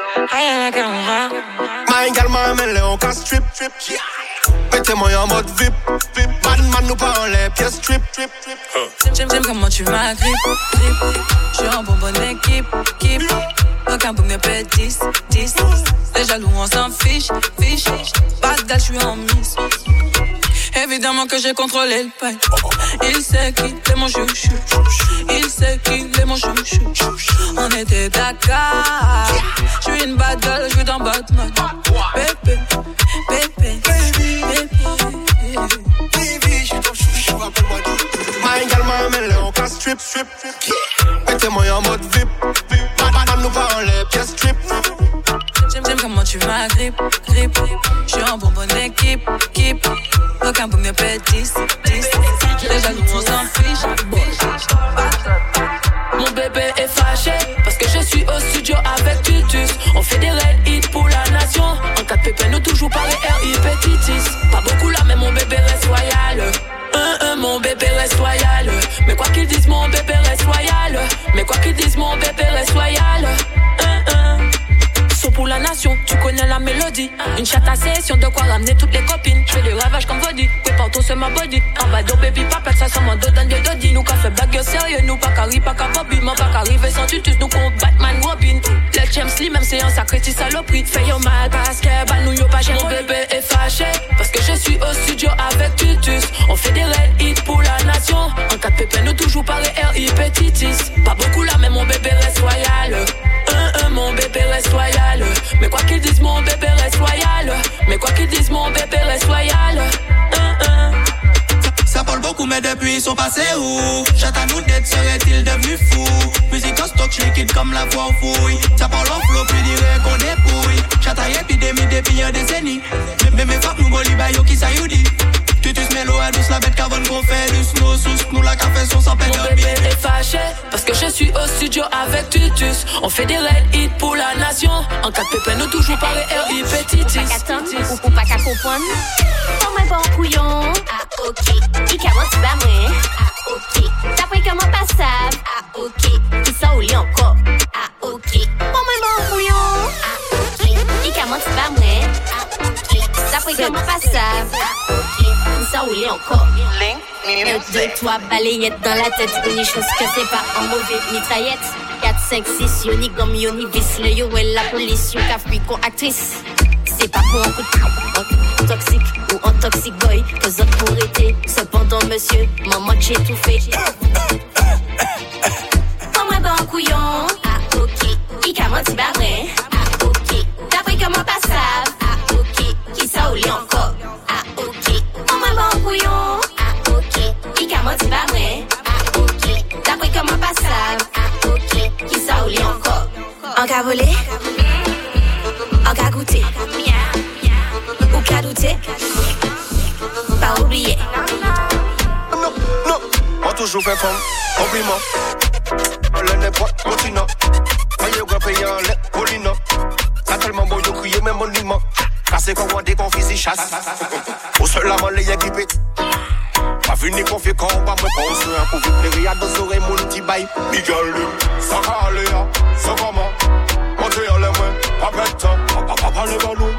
My gal m'a mêlé en casse trip. Mettez-moi en mode VIP. Man nous pas en les pièces trip. J'aime comment tu m'agrippes. J'suis en bonne équipe. Aucun pour me payer 10. Les jaloux on s'en fiche. Bad gal j'suis en mise. Évidemment que j'ai contrôlé le pain. Il sait qu'il est mon chouchou. On était d'accord. J'suis une bad girl, j'suis dans Batman. Bébé. Baby, j'suis ton chouchou, appelle-moi Dieu. My gal m'a mêlé en casse trip. Mettez-moi en mode VIP. Man nous pas en les pièces trip. J'aime comment tu m'agrippes. J'suis en bonne équipe. Aucun pour me payer 10. Les jaloux on s'en fiche. Mon bébé est fâché parce que je suis au studio avec Tutus. On fait des red hits pour la nation. En cas de pépin nous toujours parler R.I.P.Titis. Pas beaucoup là mais mon bébé reste loyal. Mon bébé reste loyal. Mais quoi qu'ils disent mon bébé reste loyal. Saut pour la nation, tu connais la mélodie. Une chatte à session, de quoi ramener toutes les copines. J'fais des ravages comme Vody, prépare tout c'est ma body. En bas de baby papa, ça sent mon dos dans des dodis. Nous qu'a fait blague sérieux, nous pas carré, pas qu'à Bobby. M'en pas qu'arriver sans tutus, nous qu'on Batman Robin. Les James Lee, même c'est un sacré petit saloperie. Fais yo mal parce que bah nous yo pas chez mon bébé est fâché. Parce que je suis au studio avec Tutus. On fait des red hits pour la nation. En cas de pépin, nous toujours parler R.I.P.Titis. Pas beaucoup là, mais mon bébé reste loyal. Mon bébé reste loyal. Mais quoi qu'ils disent mon bébé reste loyal. Ça parle beaucoup mais depuis ils sont passés où? Chatanou d'être serait-il devenu fou? Musique en stock liquide comme la voix fouille. Ça parle en flow plus direct qu'on dépouille. Chataille épidémie depuis une décennie. Mais mes femmes nous bolient bayo qui ça you dit. Tutus mélo à douce la bête qu'avant qu'on fait du snow sous nous la café son sans peine. Mon bébé est fâché parce que je suis au studio avec Tutus. On fait des red hits pour la nation. En cas de pépin nous toujours parler R.I.P.Titis. Ou pas qu'à comprendre. Oh my bon couillon. Ah ok. Il commence pas moi. Ah ok. D'après comment pas ça. Ah ok. Il sort au lit encore. Ah ok. Oh my bon couillon. Ah ok. Il commence pas moi. Ah ok. D'après comment pas ça. Ah ok. Il sort au lit encore. 1, 2, 3 balayettes dans la tête. Une chose que c'est pas en mauvais mitraillette. 4, 5, 6, yoni gomme yoni vis. Le yo et la police, yo cafri con actrice. C'est pas pour un coup de toxique ou un toxic boy que vous autres pour été. Cependant monsieur, maman j'ai tout fait. Comme un bon couillon. Ah ok. Il commence à barrer. Ah ok. D'après comment pas ça. Ah ok. Qui ça ou li encore. Ah ok. Comme un bon couillon. Ah ok. Il commence à barrer. Ah ok. D'après comment pas ça. Ah ok. Qui ça ou li encore. En cas volé. En cas goûté. Ou cas douté. Pas oublié. Non, on toujours fait femme, compliment. On l'a n'importe continent. Voyez quoi payer en lait, colina. Ça tellement beau de crier même monument. Cassé comme on déconfie si chasse. Au seul la main les équipés. Pas venu confier quand on va me penser. Un coup vite les riades dans oreilles mon petit bail. Miguel, ça va aller, ça va mal. Montez à la main, pas bête. Papa les ballons.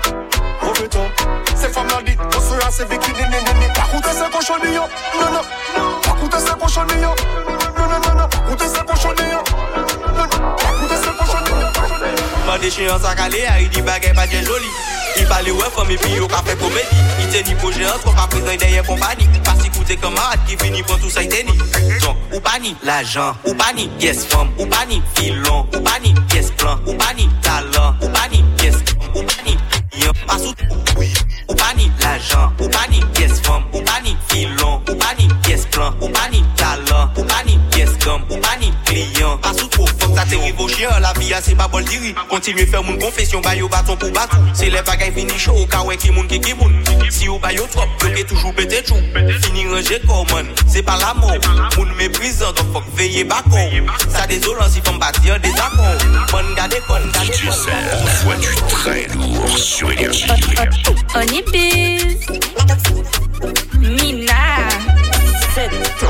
Ces femmes là dit, on se assez vécu des nénéné. Pas coûter ces cochonillons, non. Pas coûter ces cochonillons, non. Pas coûter ces cochonillons, non. Pas coûter ces cochonillons. Ma déchéance à caler, il dit baguette pas bien joli. Il parle ouais, femme et puis au café comédie. Il tient ni projet, trop pas présent derrière compagnie. Pas si coûter camarade qui finit pour tout ça, il tenit. Donc, ou pas ni l'argent, ou pas ni pièce femme, ou pas ni filon, ou pas ni pièce plan, ou pas ni talent, ou pas ni pièce, ou pas ni yon, pas sous oui. Ou pas ni l'argent, ou pas ni pièce femme, ou pas ni filon, ou pas ni pièce plan, ou pas ni talent, ou pas ni pièce gomme, ou pas ni client. Pas sous trop, faut que ça t'arrive au chien, la vie c'est pas bol diri. Continuez faire mon confession, bayo bâton pour battre. C'est les bagailles fini chaud, au cas où qui moun qui moun. Si ou bayo trop, bloqué toujours pété chou. Fini ranger comme c'est pas l'amour. Moun méprisant, donc faut que veiller bacon. Ça désolant si faut me bâtir des accords. Bonne gade, Tu sais, envoie du très lourd sur Énergie. On est biz. Mina.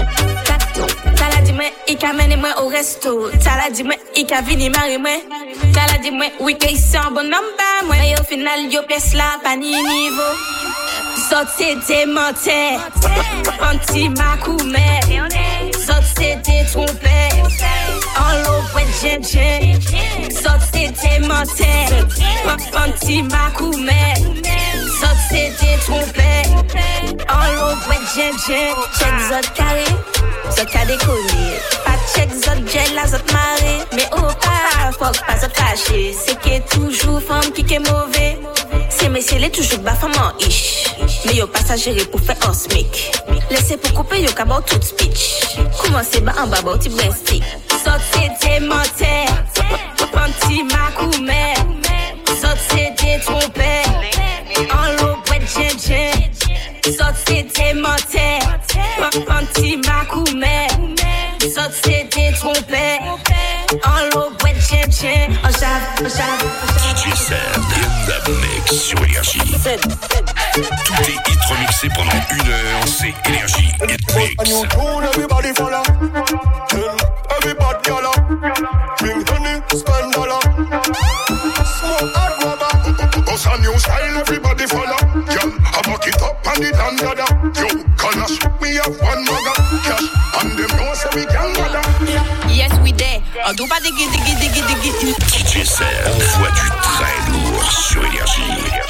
T'as la dit moi, il qu'a mené moi au resto. T'as la dit moi, il qu'a vini marier moi. T'as la dit moi, oui, qu'il c'est un bon homme, bah, moi. Et au final, yo place là, pas ni niveau. Sortez des menteurs, anti-macoumè. Sortez des trompés, en l'eau, ouais, djen. Sortez des menteurs, anti-macoumè. Sortez des trompés, en l'eau, ouais, djen. Check zot carré, zot ka décollé. Pas check zot gel, la zot marée. Mais oh, pas, faut pas zot caché. C'est que toujours femme qui est mauvais. C'est messieurs, les toujours bas femme en ish. Mais yo pas s'agérer pour faire un smic. Laissez pour couper yo cabot tout speech. Commencez bas en bas, ti breastic. Sortez des menteurs, anti-macoumè. Sortez des trompés, en l'eau, ouais, djen. Sortez des menteurs, anti-macoumè. Sortez des trompés, en l'eau, ouais, djen. On jave. DJ Seb in the mix sur Énergie. Tous tes hits remixés pendant 1 heure, c'est Énergie Hit Mix. Everybody follow. Everybody follow. Drink honey, spend dollar. Smoke hot rubber. Cause a new style, everybody follow. Girl, I back it up and it and dada. Yo, Kalash, we have one mugger. Cash, and them know so we can gather. Yes, we there. On doit pas diggy. DJ Seb, voix du très lourd sur Énergie.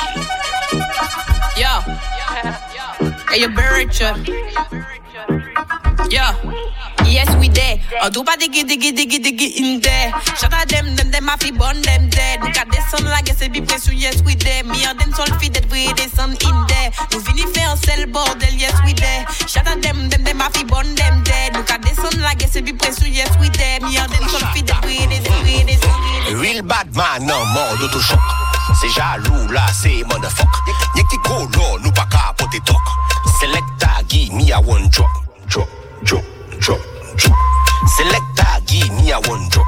Yo. Hey, you bird. Yo. Yes, we there. On doit pas diggy in there. Shout out them a fi born them dead. Nous ka descend la guess et bi pression, yes, we there. Me and them sol fi dead, we descend in there. Nous vini faire un sel bordel, yes, we there. Shout out them a fi born them dead. Nous ka descend la guess et bi pression, yes, we there. Me and them sol fi dead, we descend. Real bad man en mode auto-choc. C'est jaloux là, c'est motherfuck. Y'a qui go là, nous pas capoter talk. Selecta, give me a one drop. Drop. Selecta, give me a one drop.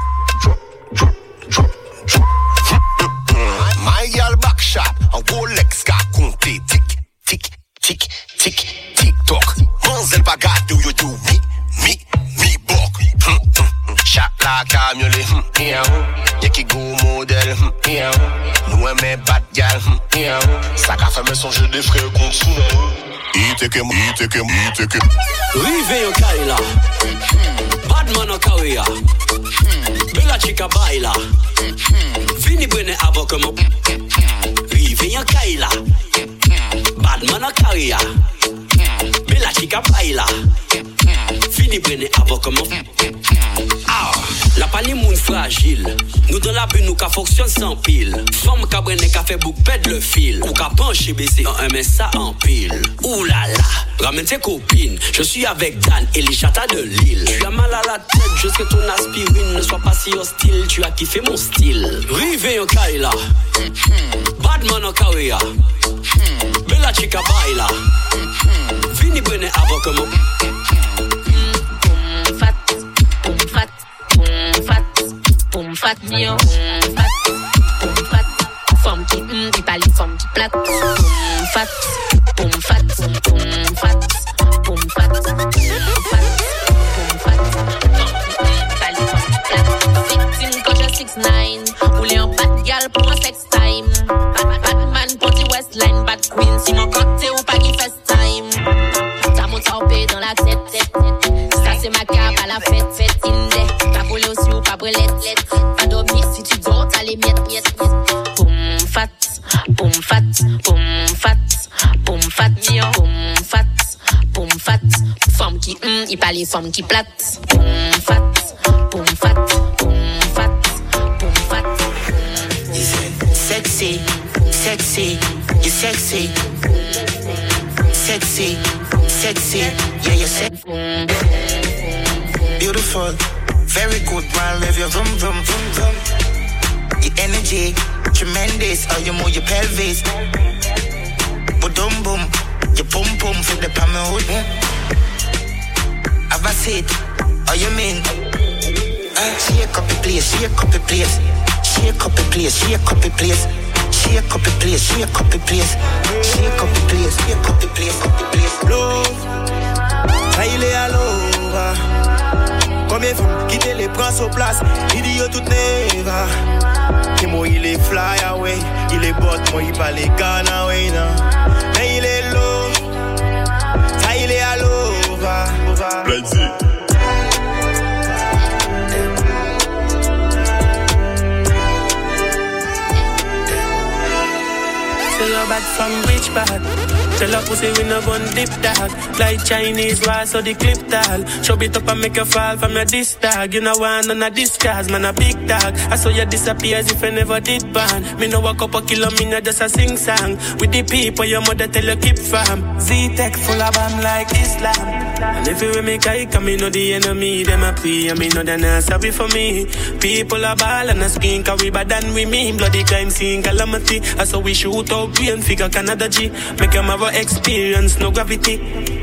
My girl back shot, en Rolex ka compter tic toc. Manzel pas gâte you do me bok. Chat la camionnet, y'a qui go modèle, nous aimons bad gal, ça ka fait me songer des frères contre sous. Iteke. Rive yo kaila, Badman o kawia, Bella chica baila, Vini bwene avokamo. Rive yo kaila, Badman o kawia, Bella chica baila, Vini bwene avokamo. Ah, la pali moun fragile. Nous dans la bulle, nous ka fonctionne sans pile. Femme ka brene ka fait bouc pède le fil. Ou ka pencher baisser en un ça en pile. Ouh là là, ramène tes copines. Je suis avec Dan et les chatas de l'île. Tu as mal à la tête, je sais que ton aspirine ne soit pas si hostile. Tu as kiffé mon style. Rive yo kaila, Badman o kawia, Bella chica baila, Vini bwene avokamo. Poum fat, mio, poum fat, femme qui il parle femme qui plate. Poum fat, poum fat, Victime quand je 6'9", roulé en bad gal pour un sex time. Batman pour the Westline, bad queen, si mon côté ou pas qui first time. T'as mon taupé dans la tête, ça c'est ma cape à la fête indé. Pas pour aussi ou pas pour let. Pas dormir si tu dors, t'as les miettes. Poum fat, mio, poum fat, femme qui il parle femme qui plate. Poum fat. Sexy, you're sexy. Yeah, you're sexy. Beautiful, very good, man. Live your vroom. Your energy, tremendous. Oh, you move your pelvis. Boom, your pum for the palm hood. Have a seat, oh, you mean? Shake up the place. Love, baile allora. Combien faut quitter les bras sur place? Idiot tout neva. Et moi il est fly away. Il est bot, moi il parle les gun away now. Mais il est low. Ça il est à l'ova. Let's see. Say you're bad from which part? Tell her pussy we no gun dip tag. Like Chinese war so the clip tag. Show it up and make you fall from your disc tag. You know one on a disguise, man a big tag. I saw you disappear as if I never did ban. Me no walk up a kilo, me no just a sing song. With the people your mother tell you keep fam. Z-Tech full of bam like Islam. And if you make I come, me know the enemy, them a pay. And me know they're not sorry for me. People are ball and a skin, cause we bad than we mean. Bloody crime scene, calamity. I saw we shoot out and figure Canada G. Make them have a experience, no gravity.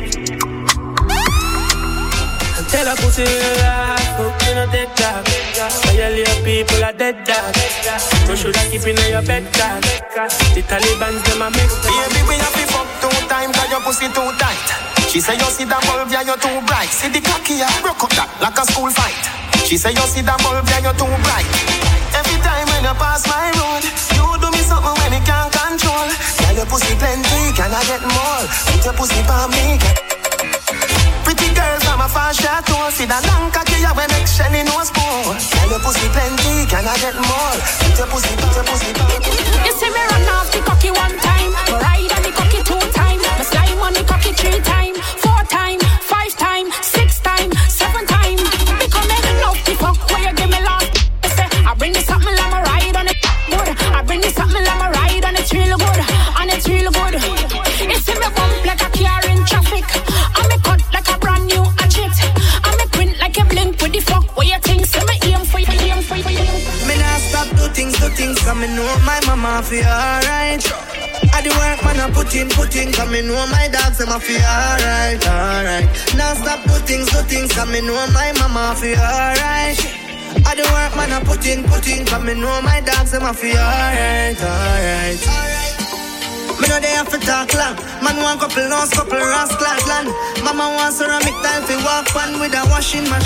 Tell a pussy fuck, you no take that. Violate people are dead dog. No should I keep in your bed dog. The Taliban's them a make. Baby, we have to fuck 2 times cause your pussy too tight. She say you see that bulb, yeah, you're too bright. See the cocky, yeah, broke up that like a school fight. She say you see that bulb, yeah, you're too bright. Every time when you pass my road, you do me something when you can't control. Yeah, your pussy plenty, can I get more? Put your pussy for me. Pretty girls, I'm a fast shot too. See that long cocky, yeah, when make Shelly no spoon. Yeah, your pussy plenty, can I get more? Put your pussy, put your pussy, put your pussy. You see me run off the cocky 1 time, ride on the cocky 2 times, me slime on the cocky 3 times, 4 times, 5 times, 6 times, 7 times. Because me love the fuck where you give me last. I bring you something like my ride on it good. I bring you something like my ride on it's real good, and it's real good. You see me bump like a car in traffic. I me cut like a brand new hatchet. I me print like a blink with the fuck where you think. See me aim for you, aim for you, aim for you. Me nah stop do things, cause me know my mama feel alright. I do work, man, I put in, cause me know my dogs, them a feel alright, alright. Now stop do things, cause me know my mama feel alright. I do work, man, I put in, cause me know my dogs, them a feel alright, alright. Me know they have to talk long. Man want couple nose, couple rascal land. Mama wants ceramic tile fi walk on with a washing man.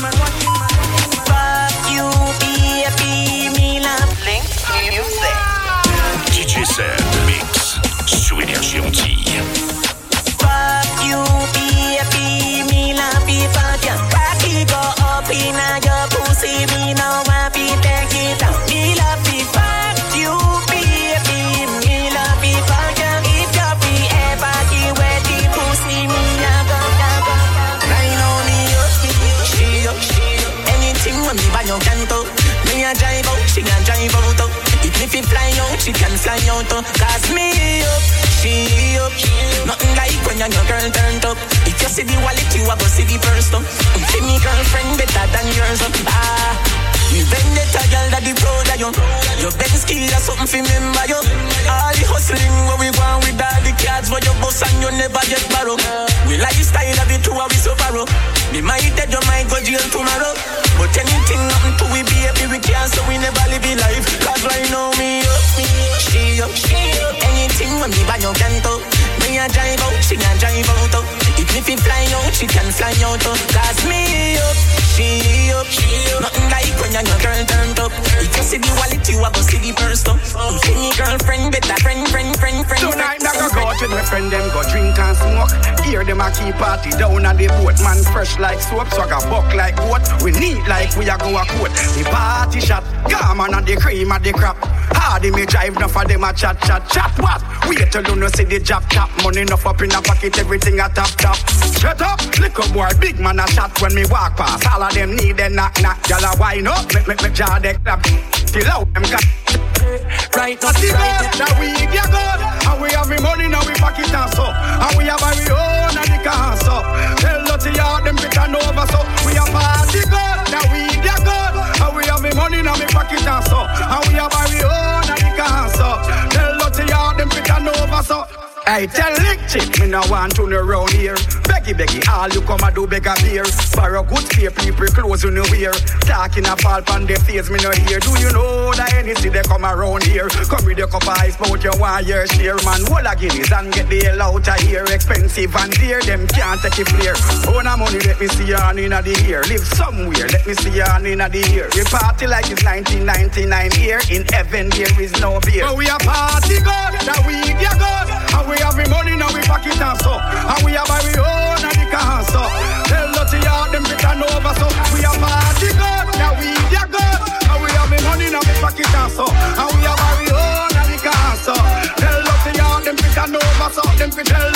Fuck you, baby, me love Link Music. DJ Seb Mix sur Énergie Antille. Fuck you, baby, me love you, fuck ya. Cocky go up in your pussy, me no want to take it out. Me love you, fuck you, baby, me love you, fuck ya. If you be ever the way the pussy, me a go. Right now me up, she up. Anything when me buy your canto, me a drive out, she a drive out. If you fly out, she can fly out. Cause me up, she up. Nothing like when your girl turned up. If you see the wallet, you a go see the purse. See me girlfriend better than yours. You vendetta girl that the proud of you. Your best skill is something for remember you. All the hustling where we go with all the cards for your boss and you never get borrow. We lifestyle of the two of we so far. Me might dead, you might go jail tomorrow. But anything happen to we baby, we can't, so we never live in life. Cause right now me up, she up. Anything when me buy your canto, me a drive out, she a drive out. If you fly out, she can fly out. Cause me up, she up. Nothing like when your girl turned up. If you see the wallet, you a go see the purse. See me girlfriend, better friend. Tonight I go out with my friend, them go drink and smoke. Here them a keep party down on the boat. Man fresh like soap, swag a buck like goat. We neat like we a go a coat. The party shot, Garman and the cream and the crap. Hardy me drive, enough of them a chat. What? Wait till you no see the job top. Money enough up in a pocket, everything a top. Shut up, little boy, big man a shot when me walk past. All of them need a knock. Y'all a wine up, make me jaw they clap. Till out them got. Right now, now we get good. And we have the money, now we pack it and so. And we have our own and the car so. Tell Lottie all them bit and over so. We have party good, now we get good. And we have the money, now we pack it and so. And we have our own and the car so. Tell Lottie all them bit and over so. I tell Lick Chick, me no want to no round here. Becky, all you come and do beg a beer. For a good spare people, clothes you know wear. Talking a fall pan the face, me no hear. Do you know that any city they come around here? Come with your cup of ice, but you want your share. Man, hold a Guinness and get the hell out of here. Expensive and dear, them can't take it clear. Own a money, let me see you on in the year. Live somewhere, let me see you on in the year. We party like it's 1999 here. In heaven there is no beer. But we a party God, that we get God. And we have the money now we pack it and so. And we have our own and the can so. Tell the yard them get an over so. We have party God, that we get God. And we have the money now we pack it and so. And we have our own and the can so. Tell the yard them get an over so. Them fi tell.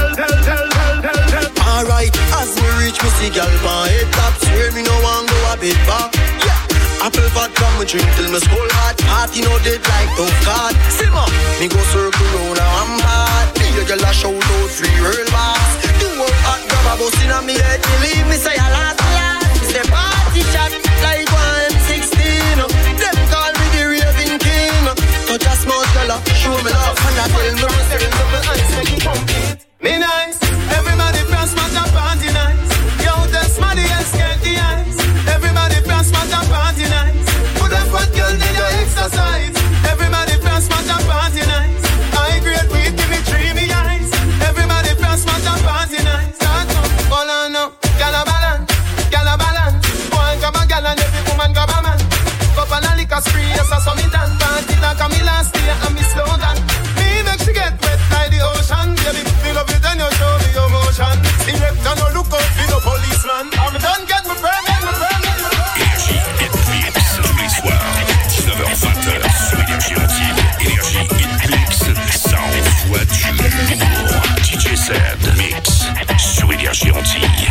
Alright, as we reach me see gal pan head top. Swear me no want go a bit back. Yeah, apple vodka me drink till me skull hot. Party no dead like tough card. Simmer, me go circle round and I'm bad. Me a gal a shout out free real boss. Do up hot grab a bus inna me head. Believe me say a last. Say party shot like 116. Them call me the raving king. Touch a small girl, show me love and I tell me eyes make it complete. Me nice, everybody press my jump party nice. Yo, that's money and scared the eyes. Everybody press my jump party nice. Put a fat girl in your exercise. Everybody press my jump party nice. I grade weed, give me dreamy eyes. Everybody press my jump party nice. Start up, all on up, gala balance. Boy grab a gal and every woman grab a man. Cup and a liquor spree, yes I saw me done. Party like a me last year and me slow down. Me make she get wet like the ocean, baby. Me love it and you show me your motion. Direct and no look out, be no policeman. I'm done, get me permit. Énergie Hit Mix, tous les soirs, 19h-20h, sur Énergie Antibes. Énergie Hit Mix, ça envoie du lourd. DJ Zed Mix, sur Énergie Antibes.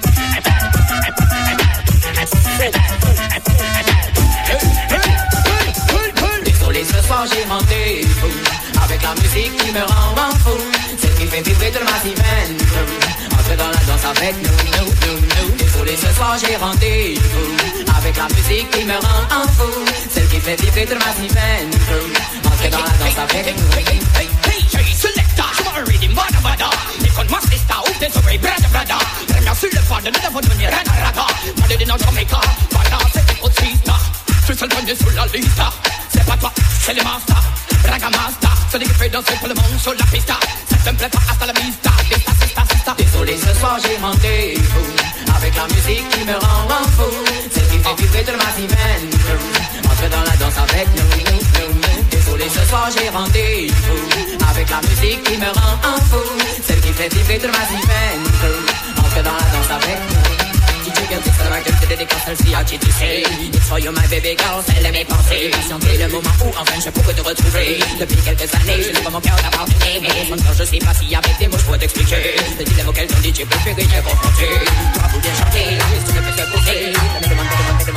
Désolé, ce soir j'ai rendez-vous avec la musique qui me rend fou. Celle qui fait vibrer toute ma semaine. Entre dans la danse avec nous. Désolé, ce soir j'ai rendez-vous avec la musique qui me rend fou. Celle qui fait vibrer toute ma semaine. Entre dans la danse avec nous. Hey, selecta, je m'en ready, bada. Écoute-moi, c'est ça, ouf, t'es sauvé, brada. Première sur le fond, de nous devons devenir rada. Malé de notre Jamaica, bada, c'est autre sista. Je suis seul premier sur la liste. C'est pas toi, c'est le master. Ragamasta, celui qui fait danser tout le monde sur la pista. Ça te plaît pas, hasta la vista. Désolé, ce soir j'ai rendez-vous avec la musique qui me rend fou. Celle qui fait vibrer toute ma semaine. Entre dans la danse avec nous. Désolé, ce soir j'ai rendez-vous avec la musique qui me rend fou. Celle qui fait vibrer toute ma semaine. Entre dans la danse avec nous. DJ Girl, c'est la gueule, c'est dédicace, celle-ci à qui tu sais. It's for you, my baby girl, celle de mes pensées. C'est le moment où enfin je pourrais te retrouver. Depuis quelques années, je n'ai pas mon cœur d'avoir aimé. Mon cœur, je sais pas si avec des mots je pourrais t'expliquer. Te dis les mots qu'elle t'ont dit, j'ai préféré te confronter. Tu vas bien chanter, la question ne peut se poser. Demande.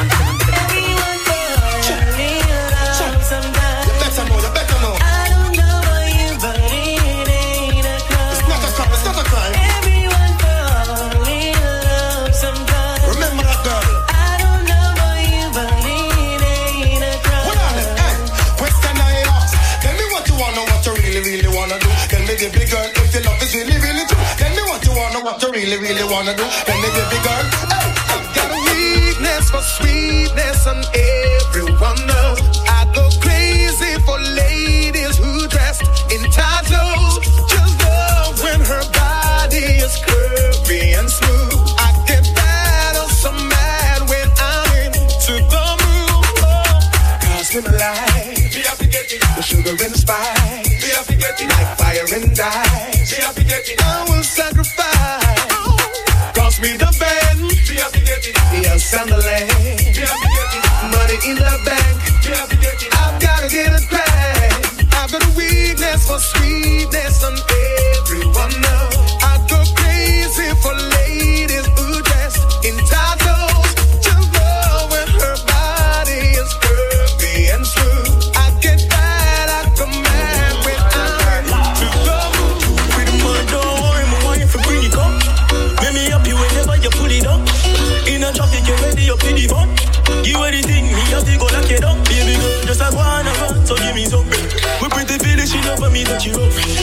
You better know. I don't know about you, but it ain't a crime. It's not a crime. Everyone fall in love sometimes. Remember that girl. I don't know about you, but it ain't a crime. Hold on, question I ask. Tell me what you wanna, what you really wanna do. Tell me the big girl, if your love is really true. Tell me what you wanna, what you really wanna do. Tell me the big girl. Got a weakness for sweetness and everyone knows. I go crazy for ladies who dressed in tight clothes. Just love when her body is curvy and smooth. I get bad or so mad when I'm into the mood. Cause in my life, the sugar and the spice, like fire and ice, I will sacrifice. Cross me the bend, yes and the land, money in the bank. I've gotta get it back. I've got a weakness for sweetness and everyone knows. I go crazy for ladies who dress in tight clothes. Just love when her body is curvy and smooth. I get bad at command when I'm into the mood. Pretty much don't worry, my wife will bring it up. Make me happy whenever you pull it up. In a traffic, you ready up to the fun. You anything, me have to go lock it up. Baby girl, just a wanna run, so give me some. We pretty feeling, she love me, that you up. Set it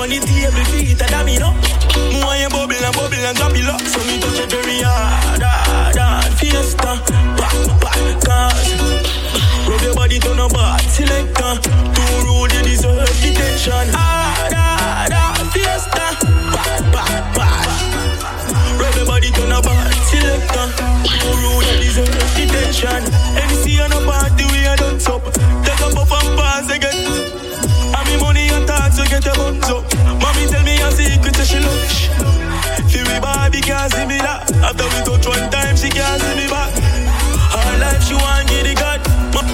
on the table, feet a damn, you know. More you bubble and drop it low. So me touch it very hard, fiesta. Cause rub your body to no bad selector. Too rude, you deserve detention. Hard, fiesta. Bad. Rub your body to no bad selector. Too rude, you deserve detention. MC on a party, we are done up. Take a puff and pass again. And me money and tax, so get your buns up. Mommy tell me a secret, so she lunch. Feel me Barbie can't see me that. After we touch one time, she can't see me back. Her life, she want get it God.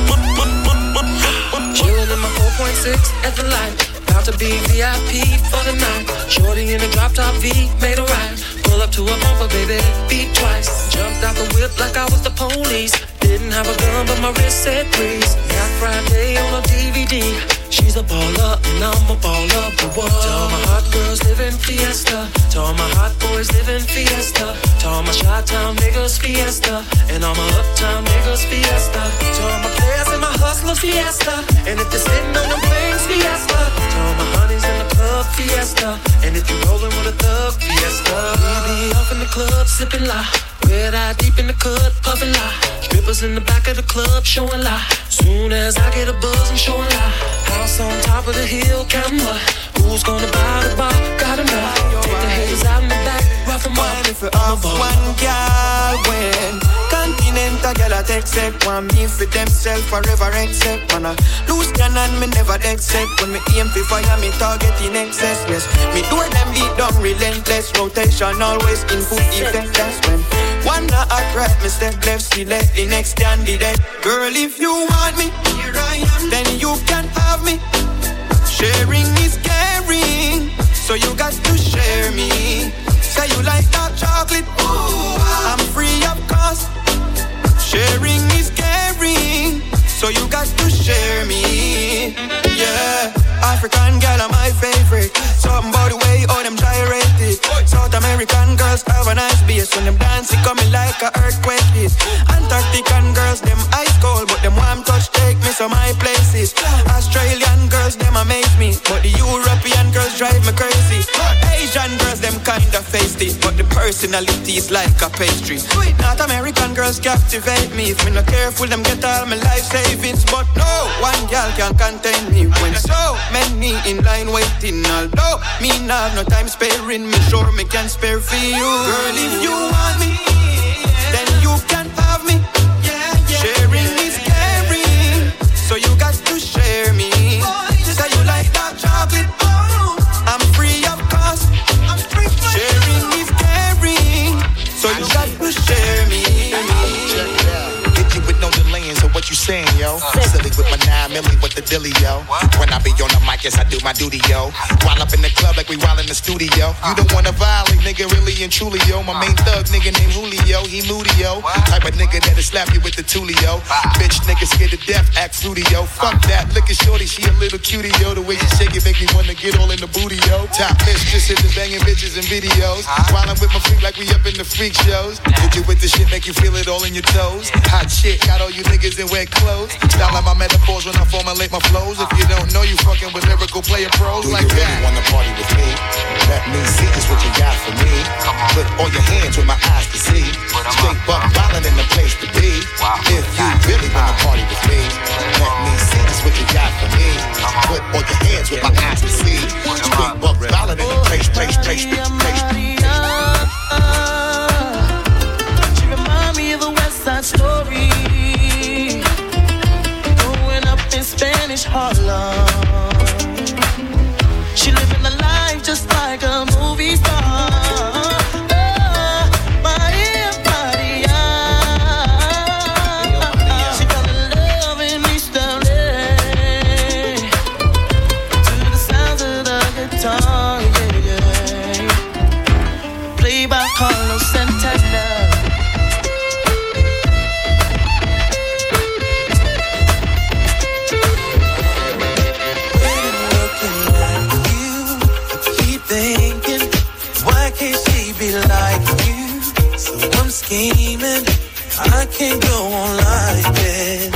Chillin' in my 4.6 at the light. About to be VIP for the night. Shorty in a drop top V, made a ride. Pull up to a bumper, baby, beat twice. Jumped out the whip like I was the police. Didn't have a gun, but my wrist said freeze. Got Friday on a DVD. She's a baller, and I'm a baller, but what? To all my hot girls living fiesta. To all my hot boys living fiesta. To all my Chi-Town niggas fiesta. And all my uptown niggas fiesta. To all my players and my hustlers fiesta. And if they're sitting on them things fiesta. To all my honeys in the club fiesta. And if you're rolling with a thug fiesta. We be off in the club sipping la. Red eye deep in the cut, puffin' lie. Strippers in the back of the club showing lie. Soon as I get a buzz, I'm showing lie. House on top of the hill, counting what? Who's gonna buy the bar? Gotta know. Take the haters out in the back, rough them up. If you off one girl, when Continental girl I take set. Want me for themself forever accept. Man, I lose cannon, me never accept. When me aim for fire, me target in excess. Yes, me do them beat down relentless. Rotation always in full effect. That's when one not act right, me step left, select the next candidate. Girl, if you want me, here I am, then you can have me. Sharing is caring, so you got to share me. Say you like dark chocolate, ooh, I'm free of cost. Sharing is caring, so you got to share me. Yeah, African girl are my favorite. Something about the way all them gyrated. South American girls have a nice bass. When them dance, it coming like a earthquake hit. Antarctican girls, them ice cold, but them warm touch take me to my places. Australian girls, them amaze me, but the European girls drive me crazy. Asian girls, them kinda feisty, but the personality is like a pastry. North American girls captivate me. If me not careful, them get all my life savings. But no one girl can contain me when so many in line waiting. Although me not have no time sparing, me sure me can spare for you. Girl, if you want me, then you can have me. Sharing is caring, so you got to share me. Say you like dark chocolate, I'm free of cost. Sharing is caring, so you got to share me. Hit you with no delaying, so what you saying, yo? Silly with my 9 milli with the dilly, yo. When I be on the mic, yes, I do my duty, yo. While up in the club like we while in the studio. You don't wanna violate, nigga, really and truly, yo. My main thug nigga named Julio, he moody, yo. Type of nigga that'll slap you with the tulio. Bitch nigga scared to death, act fruity, yo. Fuck that, look at shorty, she a little cutie, yo. The way she shake it make me wanna get all in the booty, yo. Top mistress into banging bitches and videos. While I'm with my freak like we up in the freak shows. Hit you with the shit, make you feel it all in your toes. Hot shit, got all you niggas in wet clothes. Style like my metaphors when I formulate my flows. If you don't know, you fucking with lyrical player pros like that. Do you really wanna party with me? Let me see just what you got for me. Put all your hands with my eyes to see. Straight buck violent in the place to be. If you really wanna party with me, let me see just what you got for me. Put all your hands with my eyes to see. Straight buck violent in the place. She remind me of a West Side Story. Growing up in Spanish Harlem. She living a life just like a movie star. Maria. She fell in love in East LA to the sounds of the guitar, yeah. Played by Carlos Santana. Scheming, I can't go on like this.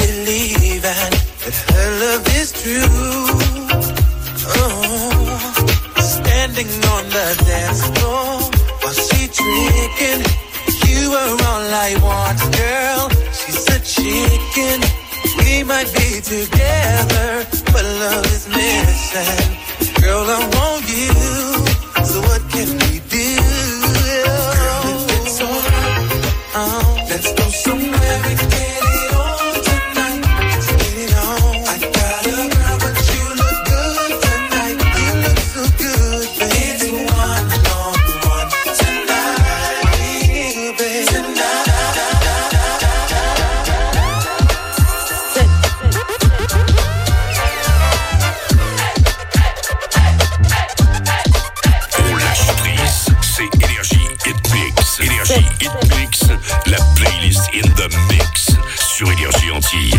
Believing that her love is true. Oh, standing on the dance floor while she drinking. You were all I want, girl. She's a chicken. We might be together, but love is missing. Girl, I want you. So what can we do? Girl, if it's on, let's go somewhere and get it on tonight. Let's get it on. I got a girl, but you look good tonight. You look so good, baby. It's one-on-one tonight, baby. Tonight. Énergie Hit Mix, la playlist in the mix sur Énergie Antille.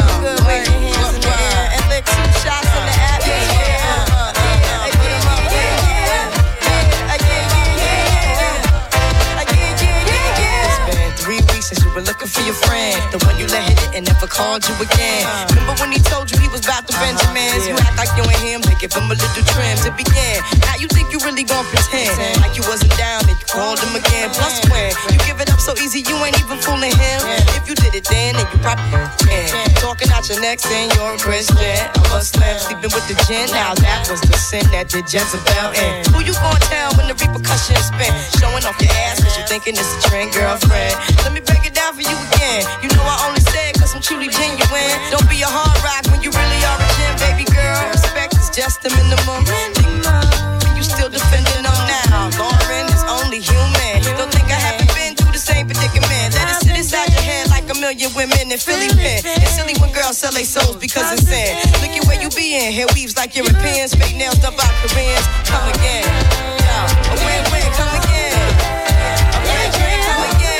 We're looking for your friend, the one you let hit it and never called you again. Remember when he told you he was about to Benjamins? You act like you ain't him, they give him a little trim to begin. Now you think you really gon' pretend like you wasn't down and you called him again. Plus when you give it up so easy, you ain't even fooling him. If you did it then you probably can. Talking out your neck saying you're a Christian. I was slam sleeping with the gin. Now that was the sin that did Jezebel in. Who you gon' tell when the repercussions spin? Showing off your ass cause you thinking it's a trend, girlfriend. Let me break it down for you again. You know I only said cause I'm truly genuine. Don't be a hard rock when you really are a gem, baby girl. Respect is just the minimum. You still defending them now. Lauren is only human. Don't think I haven't been through the same predicament. Let it sit inside your head like a million women in Philly pen. It's silly when girls sell their souls because it's sin. Look at where you be in. Hair weaves like Europeans. Fake nails done by Koreans. Come again. A win-win, come again. A win-win, come again.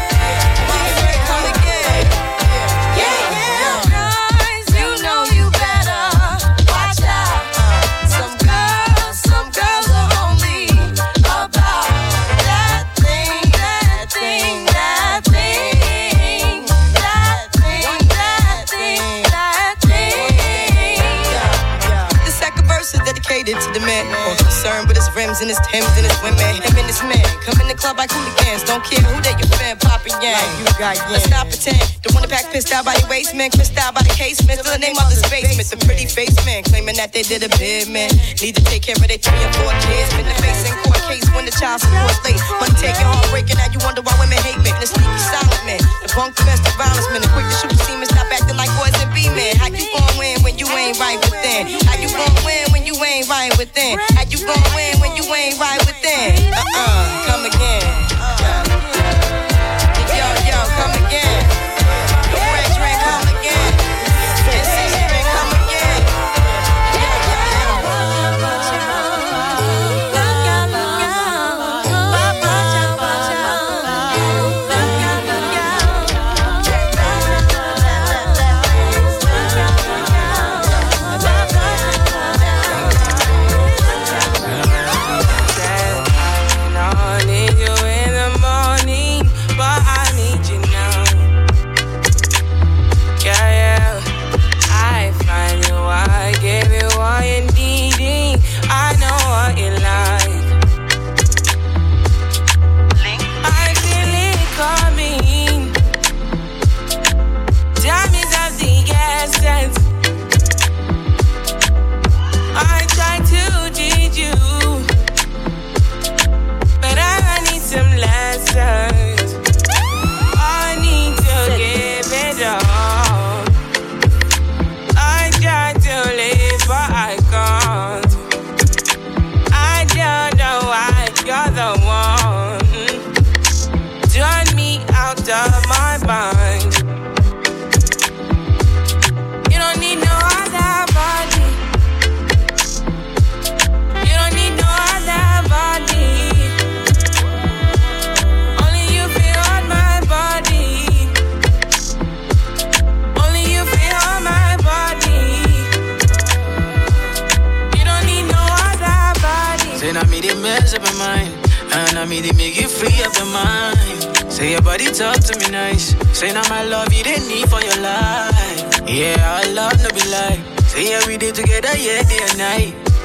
To the man, more concerned with his rims and his Timbs and his women. Him and his man come in the club like hooligans. Don't care who they your fan, poppin' yang. Like you got yang. Let's not pretend. The one that pack pissed out by your waist, man. Crissed out by the casement. Still the name of this basement. The pretty face man claiming that they did a bid, man. Need to take care of their 3 and 4 kids. Been the face in court case when the child support's late. Money taking, heartbreaking. Now you wonder why women hate me. The sneaky silent man, the punk domestic violence man, the quick to shoot the semen. Stop acting like boys and be men. How you gon' win when you ain't right within? How you gon' win when you ain't right within? How you gon' win when you ain't right within? Come again. Yo, come again. The French ring, come again. And Caesar ring, come again. me to make you free of your mind. Say your body talk to me nice. Say now my love you didn't need for your life. Yeah, our love no be lie. Say yeah we did together, yeah, day and night.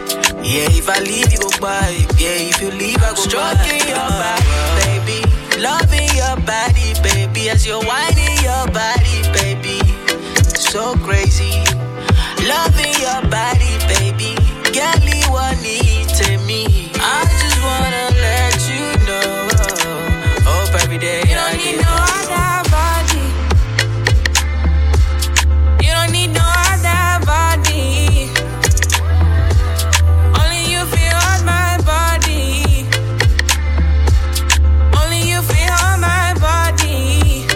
Yeah, if I leave, you go by. Yeah, if you leave, I go stroking your body, baby. Loving your body, baby. As you're whining your body, baby. So crazy. Loving your body, baby. Girl, you want it to me. I just wanna let you know. Hope every day you don't need no other body. You don't need no other body. Only you feel on my body. Only you feel on my body.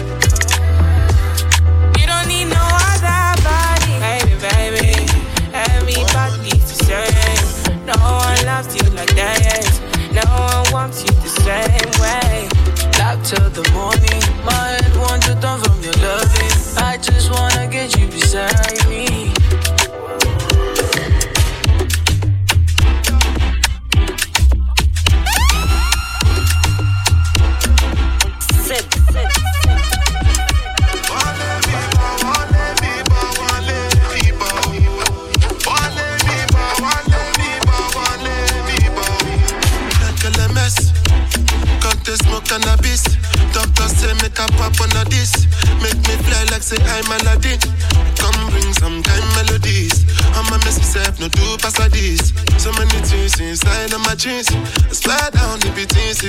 You don't need no other body. Baby, baby, everybody's the same. No one loves you like that. No one wants you the same way. Love till the morning. My head wants to turn from your loving. I just wanna get you beside me. Smoke cannabis. Doctor say make a pop on a this. Make me fly like say I'm Aladdin. Come bring some kind melodies. I'm a messy self, no do pass like this. So many things inside of my jeans. I slide down the beatings.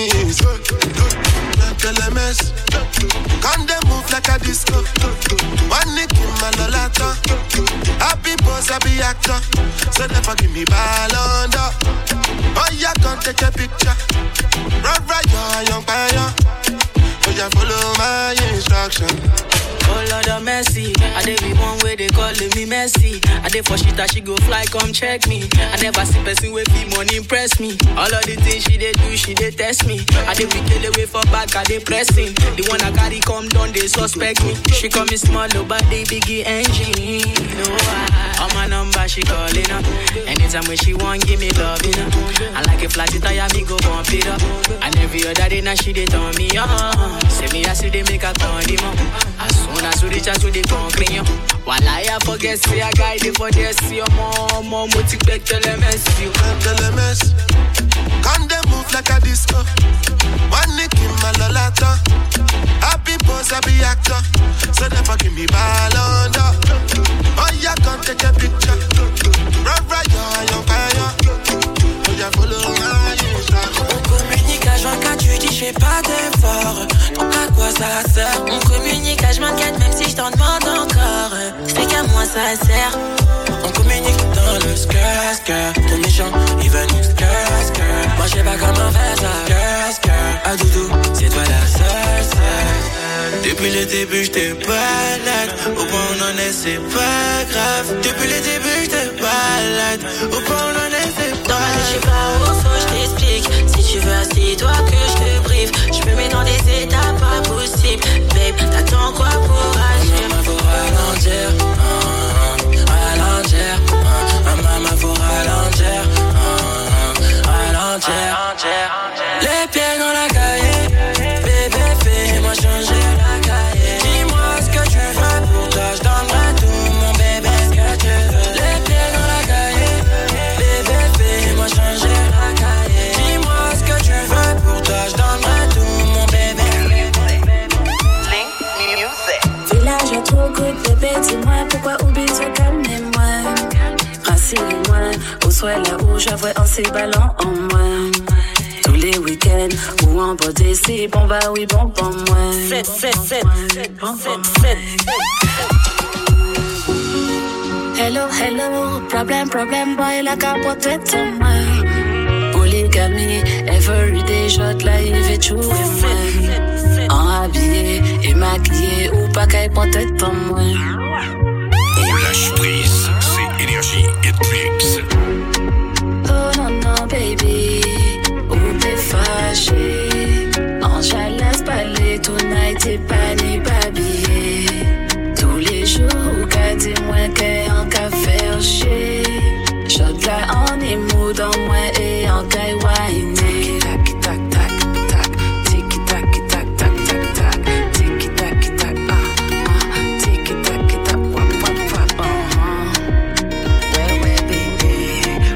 Like a mess. Come they move like a disco. One nick in my lolata. Happy boss, happy actor. So therefore give me ball under. Oh yeah, come take a picture. Right, you're young fire. So you follow my instruction. Oh Lord of mercy, I dey be one way they calling me messy. I dey for shit that she go fly, come check me. I never see person with fee money impress me. All of the things she dey do, she dey test me. I dey be kill away for back, I dey pressing. The one I carry come down, they suspect me. She call me small, but they biggie engine. No, on my number she calling up. Anytime when she want, give me love, you know. I like a flat tire, me go bump it up. And every other day now she dey turn me on. Say me I see they make a turn him up. As soon as we reach out to the concrete, while I forget, say I guide it for this, your mom, motivate, tell them you. Tell them come they move like a disco. One nick in my lolata. Happy boss, happy actor. So therefore give me ball under. Oh yeah, come take a picture. Right, you're fire. Oh yeah, follow my instruction. On communique à 24, tu dis je fais pas d'effort. Donc à quoi ça sert? On communique à 24, même si je t'en demande encore. C'est qu'à moi ça sert. On communique dans le skirt. Ton méchant, il veut nous skirt. Moi je sais pas comment faire ça. Skirt. Ah doudou, c'est toi la seule. Depuis le début j'étais balade. Au point où on en est c'est pas grave. Depuis le début j'étais balade. Au point où on en est c'est pas grave. Je sais pas où faut je t'explique. Si tu veux assis-toi que je te brief. Je me mets dans des états pas possibles. Babe, t'attends quoi pour agir? Maman faut ralentir. Ralentir. Maman faut ralentir. Ralentir. Les pieds dans la cahier. Bébé fais-moi changer la cahier. Dis-moi ce que tu veux. Pour toi je donnerai tout mon bébé. Ce que tu veux. Les pieds dans la cahier. Bébé fais-moi changer la cahier. Dis-moi ce que tu veux. Pour toi je donnerai tout mon bébé. Village à trop good bébé, dis-moi pourquoi oublie toi calmez-moi. Rassure-moi, au soir là où j'avoue en ces ballons en moi. Tous les week-ends ou en bordé c'est bon bah oui bon pour moi. C'est Hello, problem boy la capote de moi. Polygamie, everyday shot live et tout et moi. En habillé et maquillé ou pas qu'à porter de moi. On lâche prise, c'est Énergie Hitmix. Oh non baby, ou t'es fâché. Non j'allais parler tonight t'es pas ni babillé. Tous les jours qu'à dire moi qu'est en café chez. Shot là en émou dans moi et en caille whiné. Tac tac tac tac, tiki tac tac tac tac tac, tiki tac tac tiki tac tac wap wap wap. Ouais baby,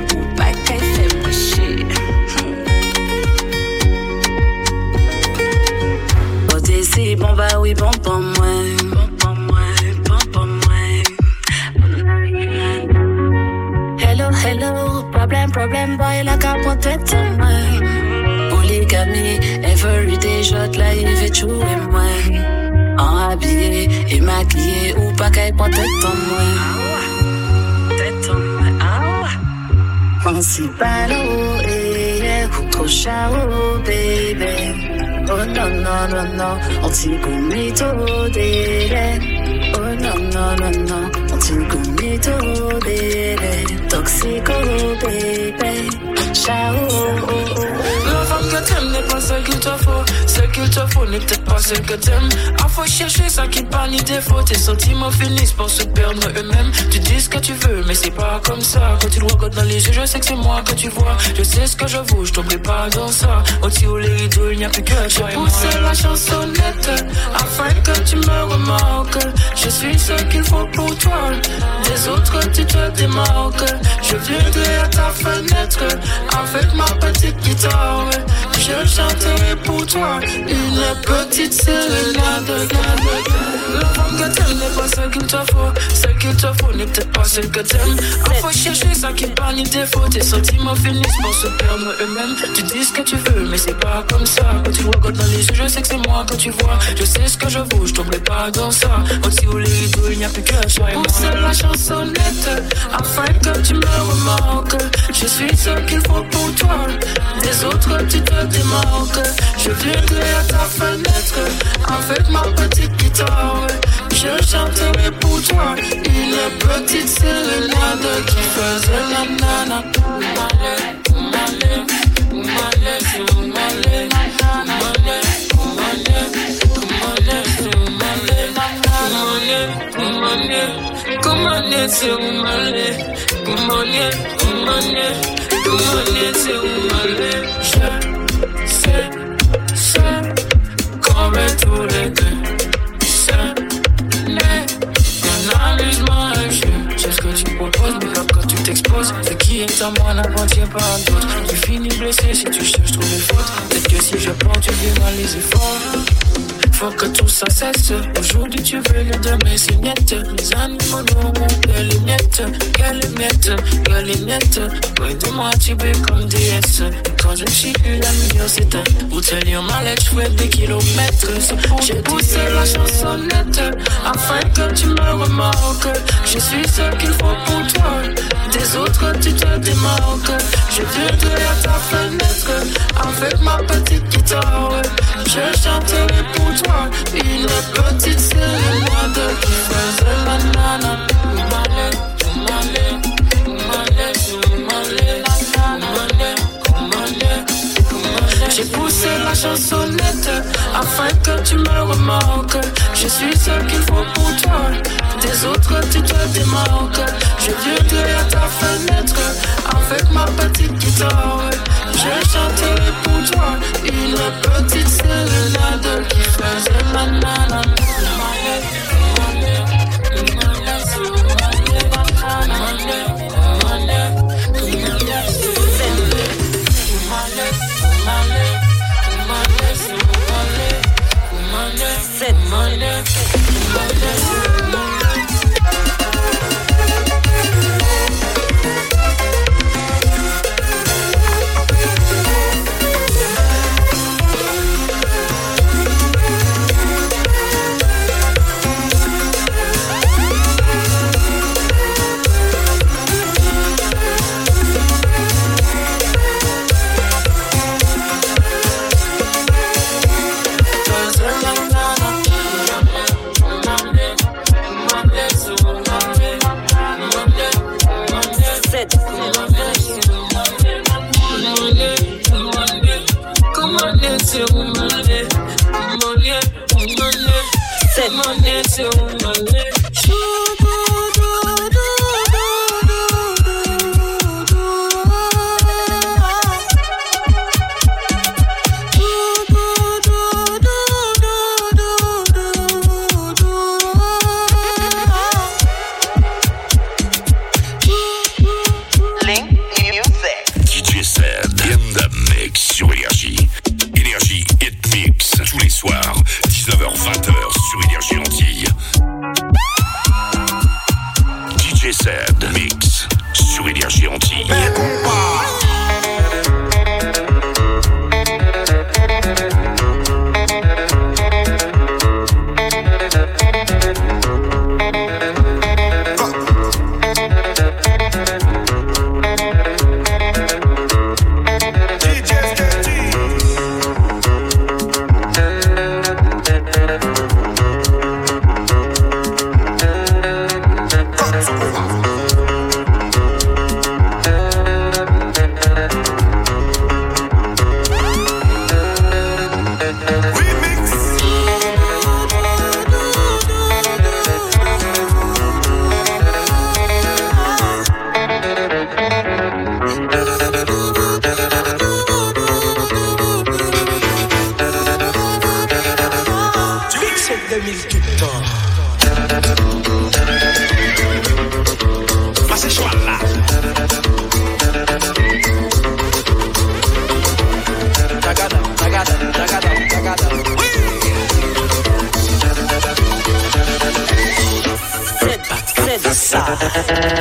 aucun problème, boy, la capote est en moi. Polygamie, everyday shot, live et tout et moi. En habillé et maquillé, ou pas qu'elle prend tête en moi. Tête en moi, principal, oh, yeah, trop chao, baby. Oh non, non, non, non, anti-comito, délai. Oh non, non, non, non, anti-comito, délai. Toxico, baby. Ciao, oh, oh, oh. La femme que t'aimes n'est pas celle qu'il te faut. Celle qu'il te faut n'est peut-être pas celle que t'aimes. Ah, faut chercher ça qui pas ni défaut. Tes sentiments finissent par se perdre eux-mêmes. Tu dis ce que tu veux, mais c'est pas comme ça. Quand tu le regardes dans les yeux, je sais que c'est moi que tu vois. Je sais ce que je vaux, je tomberai pas dans ça. Au-dessus où les rideaux, il n'y a plus que toi. J'ai poussé la chansonnette afin que tu me remarques. Je suis ce qu'il faut pour toi. Des autres, tu te démarques. Je viendrai à ta fenêtre avec ma petite guitare. Je chanterai pour toi une petite sérénade. La femme que t'aimes n'est pas celle qu'il te faut. Celle qu'il te faut n'est peut-être pas celle que t'aimes. Ah, faut chercher ça qui pas ni défaut. Tes sentiments finissent par se perdre eux-mêmes. Tu dis ce que tu veux, mais c'est pas comme ça. Quand tu regardes dans les yeux, je sais que c'est moi que tu vois. Je sais ce que je vaux, je tomberai pas dans ça. Au-dessus où les rideaux, il n'y a plus que toi et moi. Pousse la chansonnette afin que tu me remarques. Je suis ce qu'il faut pour toi. Des autres, tu te démarques. Je viendrai à ta fenêtre avec ma petite guitare. Je chanterai pour toi une petite sérénade qui faisait la nana. Comme tous les deux, c'est ce que tu proposes, mais quand tu t'exposes, ce qui est à moi n'appartient pas à d'autres. Tu finis blessé si tu cherches trop les fautes. Peut-être que si je prends, tu verras les efforts. Faut que tout ça cesse. Aujourd'hui tu veux le demain c'est net. Les animaux n'auront que les miettes. Que les miettes, que les miettes. Loin de moi tu veux comme déesse. Et quand je me suis eu la meilleure c'était pour te lire ma lettre, je fais des kilomètres. J'ai poussé la chansonnette afin que tu me remarques. Je suis ce qu'il faut pour toi. Des autres tu te démarques. Je viendrai à ta fenêtre avec ma petite guitare. Je chanterai pour toi une petite sérénade qui faisait la nana. J'ai poussé la chansonnette afin que tu me remarques. Je suis ce qu'il faut pour toi. Des autres tu te démarques. Je viendrai à ta fenêtre avec ma petite guitare. Je chanterai pour toi une petite sérénade qui faisait la nana.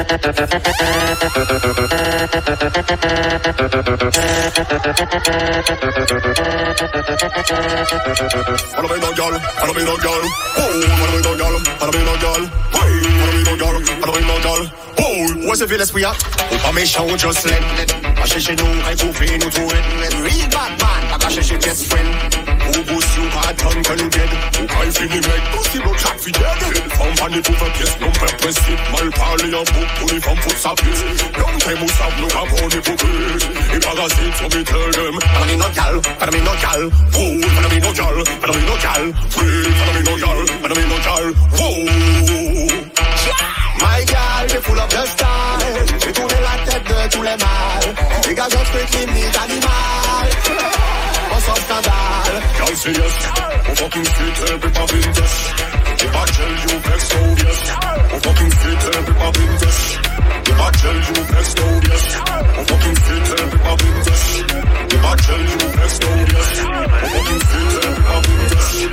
Follow me no girl, follow me no girl. Oh, follow me no girl, follow me no girl. Hey, follow me no girl, follow me no girl. Oh, what's the feel l'esprit à? Ou pas méchant ou just let. Pas chercher nous, qu'à trouver nous tout être. Real bad man, pas chercher best friend. Who boost you, pas attendre que nous dead. Ou quand il finit mec, aussi l'autre chaque fille dead. Femme panique pour faire pièce, non pas pressé. Mal parler en boucle, pour les femmes faut sa pièce. Young time ou sable, nous avons des hypocrites. Et parasites, so we tell them. Follow me no girl, follow me no girl. Oh, follow me no girl, follow me no girl. Free, follow me no girl, follow me no girl. Oh. My girl, t'es full of the style. J'ai tourné la tête de tous les mâles. Les gars, j'explique limite animal. On s'en scandale. Girl, say yes. On fucking fit, every pop in this. If I tell you, vex so yes. On fucking fit, every pop in this. If I tell you, vex so yes. On fucking fit, every pop in this. If I tell you, vex so yes. On fucking fit, every pop in this.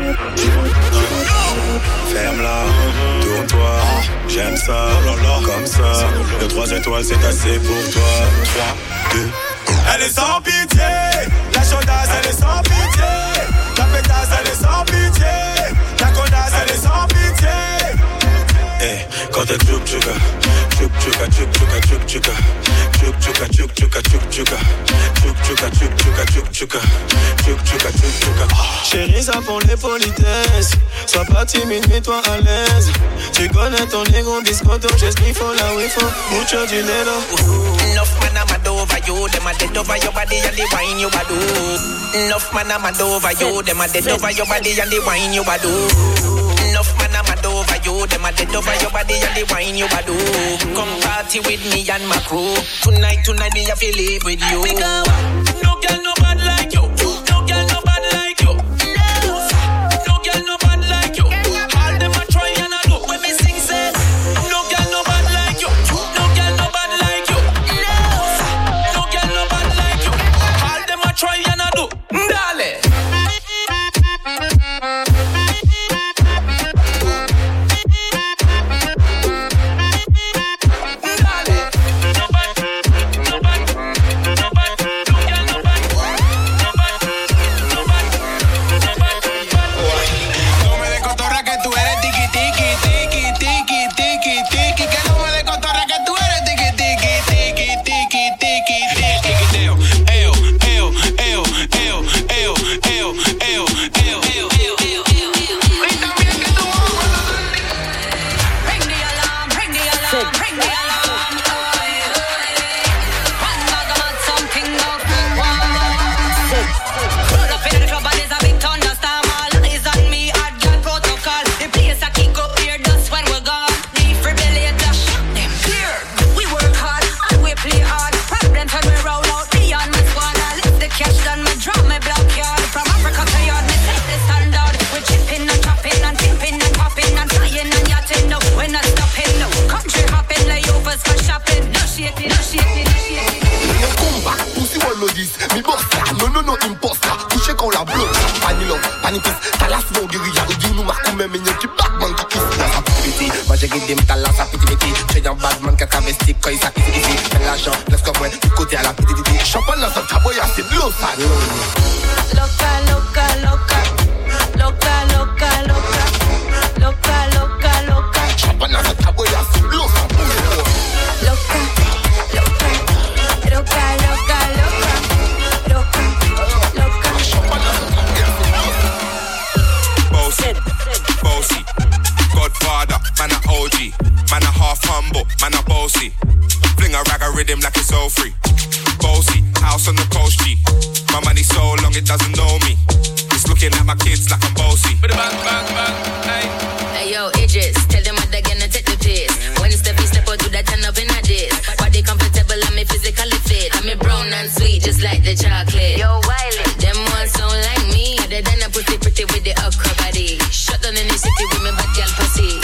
Ferme-la, tourne-toi, j'aime ça, comme ça. Le 3 étoiles c'est assez pour toi. 3, 2. Elle est sans pitié, la chaudasse elle est sans pitié, la pétasse elle est sans pitié, la connasse elle est sans pitié. Eh, quand elle tchouk tchouka, tchouk tchouka, tchouk tchouka, tchouk tchouka, tchouk tchouka, tchouk tchouka, tchouk tchouka, tchouk tchouka, tchouk tchouka, tchouk tchouka, tchouk tchouka, tchouk tchouka. Chérie, ça prend les politesses. Sois pas timide, mets-toi à l'aise. Tu connais ton ego, biscotto, just me for la way for mucho dinero. Enough man I'm mad over you, them a dead over your body and the wine you a do. Enough man I'm mad over you, them a dead over your body and the wine you a do. Enough man I'm mad over you, them a dead over your body and the wine you a do. Come party with me and my crew. Tonight me I feel live with you. No girl no bad like you. No girl no bad like you. No girl no bad like you. All them a try and a do when me sing say. No girl no bad like you. No girl no bad like you. No girl no bad like you. All them a try and a do. Dale.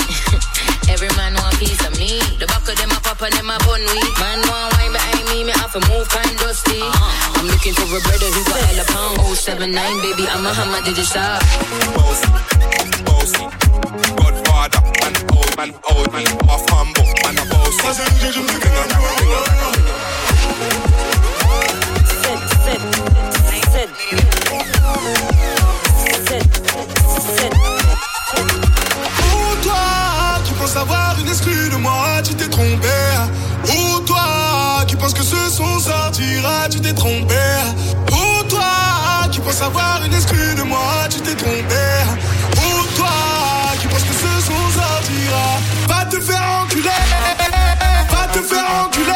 Every man want piece of me. The back of them a pop and them a bun weed. Man want wine behind me, me have off and move kind dusty. I'm looking for a brother who got hella pound. 079, baby, I'm a hammer, did you stop? Bossy, Godfather, man, old man, off humble, man, a bossy. Ou toi, qui penses avoir une exclue de moi, tu t'es trompé. Ou toi, qui penses que ce son sortira, tu t'es trompé. Ou toi, qui penses avoir une exclue de moi, tu t'es trompé. Ou toi, qui penses que ce son sortira, va te faire enculer, va te faire enculer.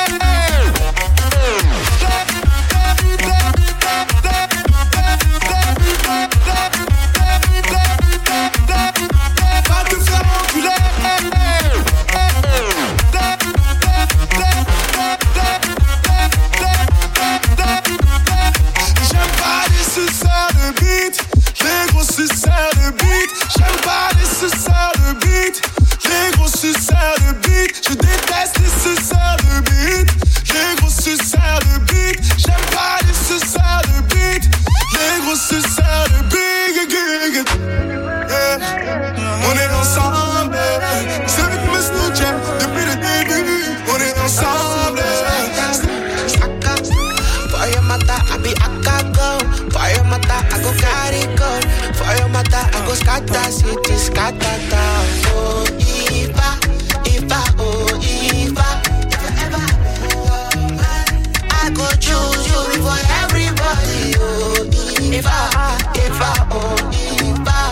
Je déteste les suceurs de beat, les gros suceurs de beat. J'aime pas les suceurs de beat, les gros suceurs de beat. On est ensemble, c'est avec mes snoochers depuis le début. On est ensemble. For your mata, I be akago. For your mata, I go carry go. For your mata, I go scatter city, scatter town. Oh, Eva. Oh, Eva, I go choose you before everybody. Oh, Eva, oh, Eva,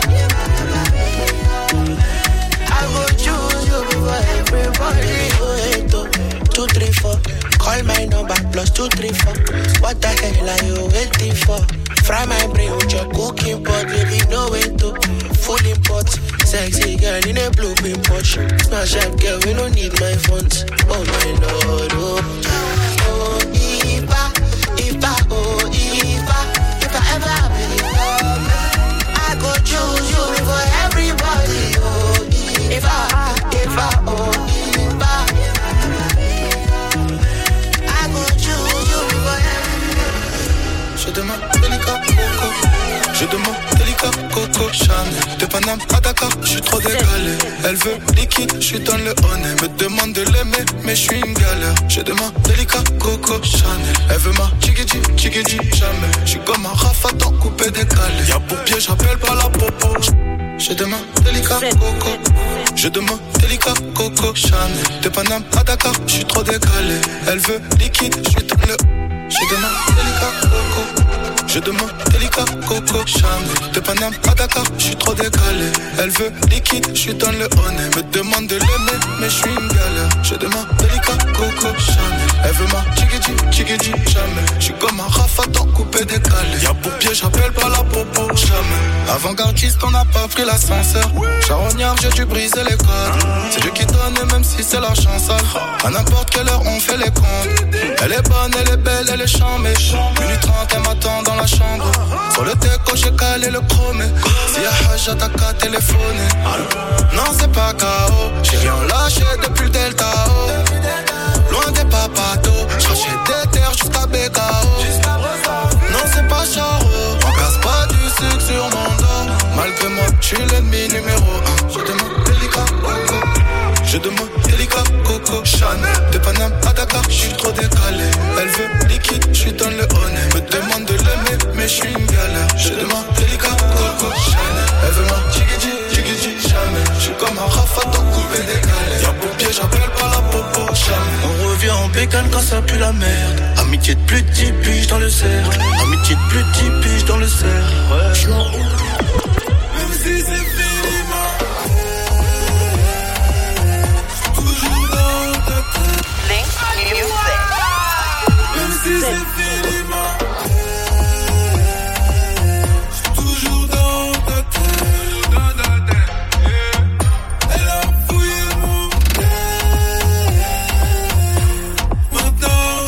I go choose you before everybody. Oh, 2, 3, 4, call my number plus 2, 3, 4. What the hell are you waiting for? Fry my brain with your cooking pot, baby, no way to full import. Sexy girl in a blue pin Porsche. Smash up girl, we don't need my funds. Oh my lord, oh. Oh, Eva, oh, Eva. If I ever have it, I go choose you before everybody. Oh, Eva, oh, Eva. I go choose you before everybody. Je demande délicat, coco. Je demande délicat, coco, Chanel. De Paname à Dakar, je suis trop décalé. Elle veut liquide, je suis dans le honey. Me demande de l'aimer, mais je suis une galère. Je demande délicat, coco, Chanel. Elle veut ma chigidi, jamais. Je suis comme un rafaton coupé décalé. Y'a pour pied, j'appelle pas la popo. Je demande délicat, coco. Je demande délicat, coco, Chanel. De Paname à Dakar, je suis trop décalé. Elle veut liquide, je suis dans le. Je demande délicat, coco. Je demande délicat, coco, Chanel. De Paname à Dakar, je suis trop décalé. Elle veut liquide, je suis dans le honey. Me demande de l'aimer, mais je suis une galère. Je demande délicat, coco, Chanel. Elle veut ma chigidi, jamais. Je suis comme un rafaton coupé décalé. Y'a pour pied, j'appelle pas la popo, jamais. Avant-gardiste, on n'a pas pris l'ascenseur. Charognard, j'ai dû briser les codes. C'est Dieu qui donne, même si c'est la chancelle. À n'importe quelle heure, on fait les comptes. Elle est bonne, elle est belle, elle est chambée. 1h30, elle m'attend dans la chambre. Sur le déco, j'ai calé le chromé. Si y'a Hajj, t'as qu'à téléphoner. Non, c'est pas KO. J'ai rien lâché depuis le Delta O. Loin des papatos. Chercher des terres jusqu'à BKO. Non, c'est pas Charo. On casse pas du sucre sur mon dos. Malgré moi, je suis l'ennemi numéro 1. Je demande délicat, coco. Je demande délicat, coco, Chanel. De Paname à Dakar, je suis trop décalé. Elle veut liquide, je suis dans le honey. Me demande de l'aimer, mais je suis une galère. Je demande délicat, coco, Chanel. Elle veut ma chigidi, jamais. Je suis comme un rafaton coupé décalé. Y'a pour pied, j'appelle pas la popo, jamais. On revient en bécane quand ça pue la merde. Amitié de plus de 10 piges dans le cercle. Amitié de plus de 10 piges dans le cercle. Ouais. Même si c'est fini, toujours dans ta tête. Même si c'est fini, toujours dans ta tête. Elle a fouillé mon cœur. Maintenant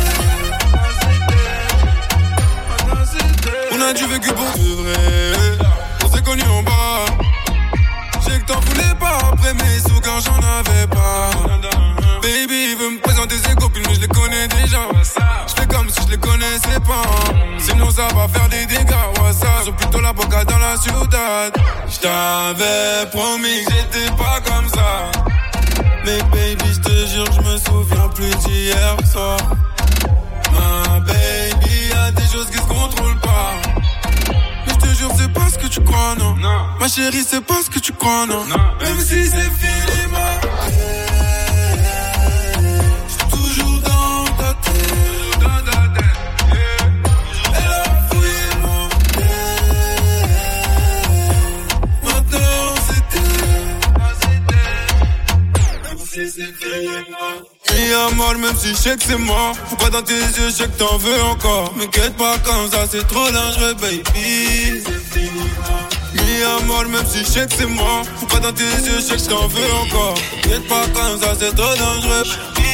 c'était. On a dû vécu pour de vrai. On s'est connus en bas. J'ai que t'en voulais pas après mes sous quand j'en avais pas. Baby, il veut me présenter ses copines, mais je les connais déjà. les gens. J'fais comme si je les connaissais pas. Sinon ça va faire des dégâts. Ouais, ça, ils sont plutôt la boca dans la ciudad. J't'avais promis que j'étais pas comme ça. Mais baby, j'te jure, j'me souviens plus d'hier soir. Ma baby, y'a des choses qui se contrôlent pas. Mais j'te jure, c'est pas ce que tu crois, non. Ma chérie, c'est pas ce que tu crois, non. Même si c'est fini, ma j'suis toujours dans ta tête. Elle a fouillé mon tête. Maintenant c'était même si c'est fini, mi amor, même si je sais que c'est mort. Pourquoi dans tes yeux, je sais que t'en veux encore. M'inquiète pas comme ça, c'est trop dangereux, baby. Mi amor, même si je sais que c'est mort. Pourquoi dans tes yeux, je sais que t'en veux encore. M'inquiète pas comme ça, c'est trop dangereux, baby.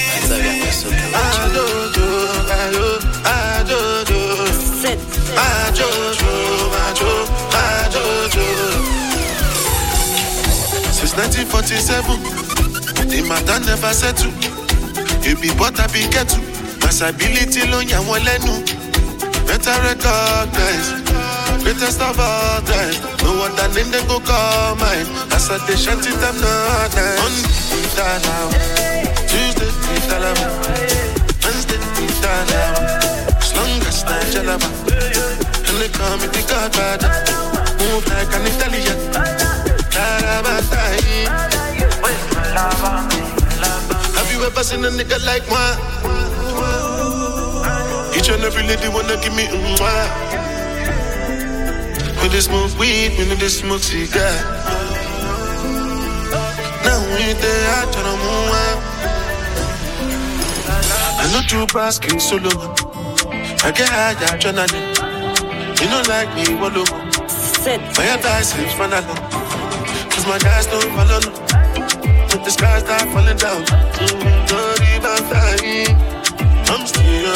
Since 1947, the matter never settle. You be what I be get to. Possibility long ya one lenu. Better recognize. Greatest of all time. No one that name them go call mine. As I they shanty them not nice. Monday, Dalawa. Tuesday, Dalawa. Wednesday, Dalawa. As long as I Jalaba. And they call me the Godfather. Move like an Italian. Dalawa, have you ever seen a nigga like mine? Each and every lady wanna give me mwah. When they smoke weed, when they smoke cigar. Now we there, I turn on mwah. I know true basking solo. I get high, I turn on it. You don't like me, what look? Fire dice, it's fun alone. Cause my guys don't follow no. The sky start falling down. I'm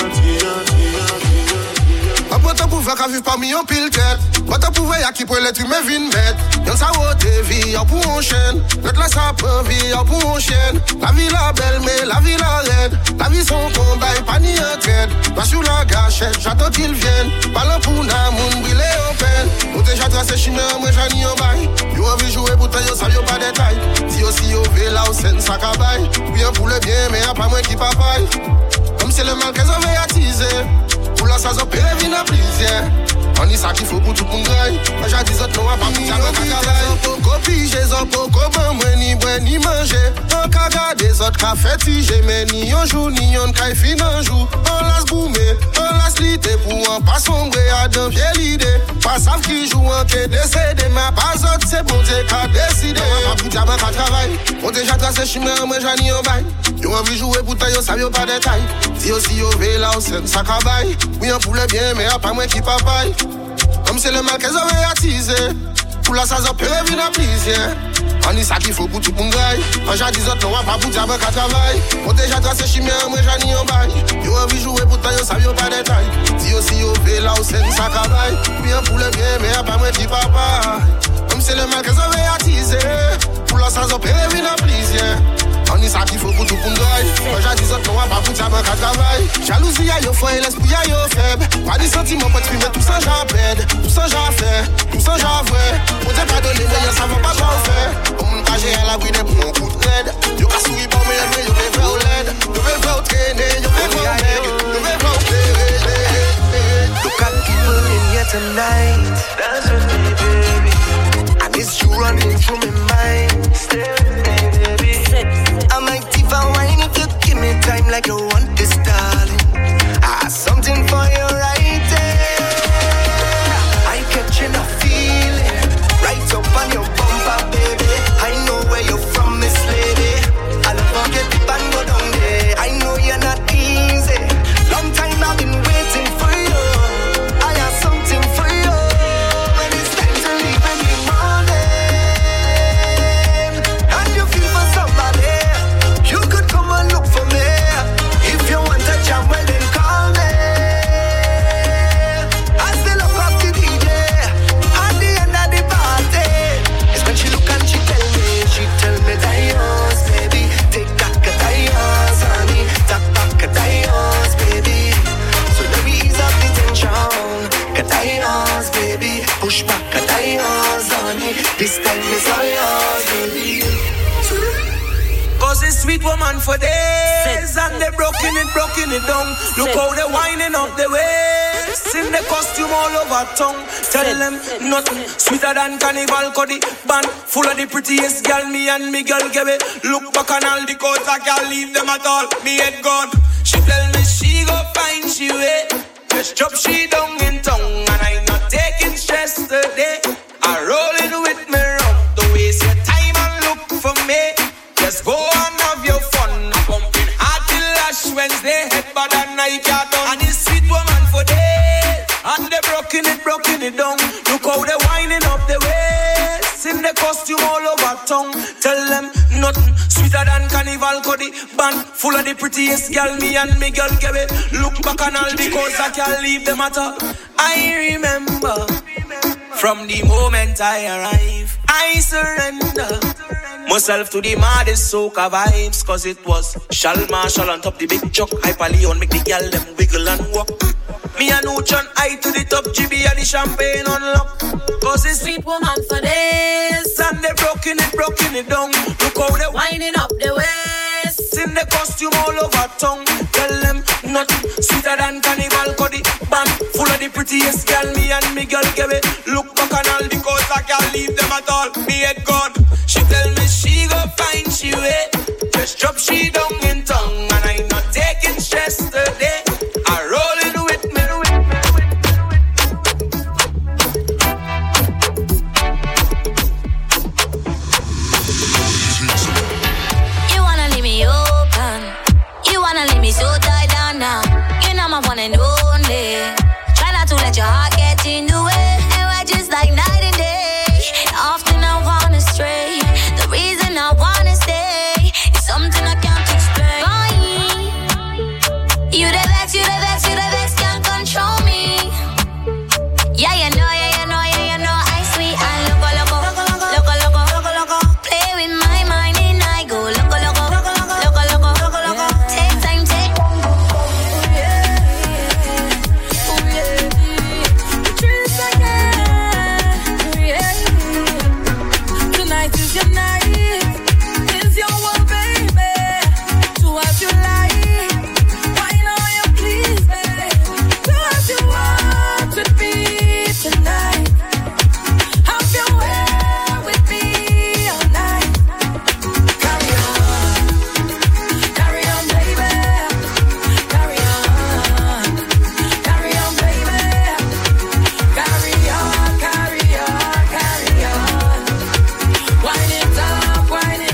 Après t'as pouvoir qu'à vivre parmi un pile tête. Après t'as pouvoir y'a qui pourrait l'être humain vine bête. Y'en sa haute vie, y'a pour un chêne. Notre la sapin vie, y'a pour un chêne. La vie la belle mais la vie la raide. La vie son combat et pas ni un traite. Pas sur la gâchette, j'attends qu'ils viennent. Parle pour n'a moun brûlé en peine. Ou déjà tracé chimère, moi j'en ai un bail. Yo envie jouer pourtant yo sa yo pas détail. Si yo si yo ve là ou scène sa cabaye. Bien pour le bien mais y'a pas moi qui papaye. Comme c'est le mal qu'elles avaient attisé. Pour la saison péré vine à plaisir. On dit ça qu'il faut pour tout le monde graille. J'ai dit autres non à pas mis à travail. Copie, j'ai un peu comme moi ni boire ni manger. On ka garder des autres ka fétiger. Mais ni un jour ni un ka fin un jour. On laisse boumer, on laisse liter. Pour un pas sombrer à d'un vieille l'idée. Pas savent qui joue un qui est décédé. Mais pas autres c'est bon Dieu qui a décidé. On va pour diamant qu'à travail. On déjà tracé chimère, moi j'en ai un bail. Yo envie jouer pour taille, yo ça yo pas détail. Si yo si yo ve là, c'est ça cabaye. Oui un poulet bien, mais y'a pas moi qui papaye. Comme c'est le mal qu'elles avaient attisé. Pour la saison péré vine à plaisir. On dit ça qu'il faut pour tout le monde graille. Quand j'ai dit autres, non, on va pas pour diable qu'à travail. On déjà tracé chimère, moi j'en ai un bail. Yo envie jouer pour taille, yo ça yo pas détail. Si yo si yo ve là, c'est ça cabaye. Oui un poulet bien, mais y'a pas moi qui papaye. Comme c'est le mal qu'elles avaient attisé. Pour la saison péré vine à plaisir. On dit ça qu'il faut pour tout le monde. Quand j'ai dit autres, non, on va pas pour diable qu'à travail. Jalousie y'a yo fort et l'esprit y'a yo faible. Pas de sentiments, pas de fumer, tout ça j'en pède. Tout ça j'en fais, tout ça j'en vrai. On t'a pas donné, mais ça va pas j'en faire. On m'a cagé à la bride pour mon coup de raide. Yo ka souri pour moi, mais yo vais faire au LED. Yo vais faire au traîner, yo vais faire au leg. Yo vais faire au play. Look at people in here tonight. Dance with me, baby. And it's you running through my mind. Stay with me, baby. I might even wine if you give me time like you want this, darling. I have something for you right there. I catching a feeling right up on your bumper, baby. I know where you're from, Miss Lady. I'll forget if I woman for days, and they broken it down. Look how they winding up the waist, in the costume all over tongue. Tell them nothing sweeter than carnival cody. Band full of the prettiest girl, me and me girl give it. Look back on all the coats, I can't leave them at all. Me head gone. She tell me she go find she way. Just drop she down in tongue, and I not taking stress today. I rolling with me rum. Don't waste your time and look for me. Just go and have your fun. Pumping hard till Ash Wednesday. Head bad and I can't done. And this sweet woman for days, and they broken it down. Look how they winding up the waist, in the costume all over tongue. Tell them nothing sweeter than carnival cody. Band full of the prettiest girl, me and me girl give it. Look back on all because I can't leave them at all. I remember from the moment I arrive, I surrender myself to the maddest soca vibes. Cause it was Shal Marshall on top the big chuck. Hyper Leon make the girl them wiggle and walk. Me and Uchan I to the top, GB and the champagne unlock. Cause it's sweet woman for days, and they broken it down. Look how they winding up the waist, in the costume all over tongue. Tell them nothing sweeter than carnival cody. Band full of the prettiest girl, me and me girl give it. Look back on all because I can't leave them at all. Me head gone. She tell me she go find she way. Just drop she down in tongue, and I not taking stress today. I rolling with me. You wanna leave me open, you wanna leave me so tied down now. You know my one and only. Try not to let your heart get in the way. And we're just like night and day. Often I wanna stray. The reason I wanna stay is something I can't explain. You the vex, can't control me. Yeah, you know, I sweet and loco. Play with my mind and I go loco. Take time. Trees again. Tonight is your night. Is your one, baby. Do as you like. Why not you please, baby? Do as you want with me tonight. Have your way with me all night. Carry on, baby. Carry on, baby. Carry on. Wind it up.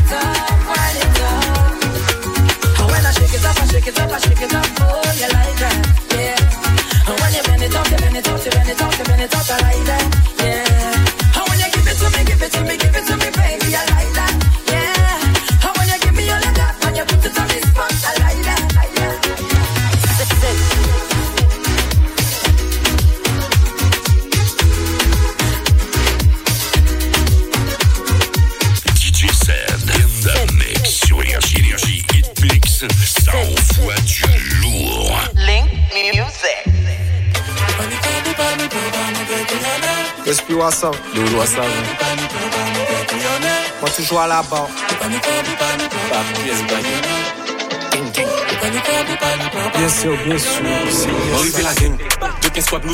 And when I shake it up, oh, you like that, yeah. And when you bend it up, I like that, yeah. And when you give it to me, baby, I like that, yeah. And when you give me all of that, when you put it on the spot, I like that. DJ Sad in the mix sur Énergie Hitmix, ça envoie du lourd. Link Music. Esprit WhatsApp, Doudou WhatsApp. Moi toujours à la barre. Bien sûr. Arrivé la gang, de 15 fois de nous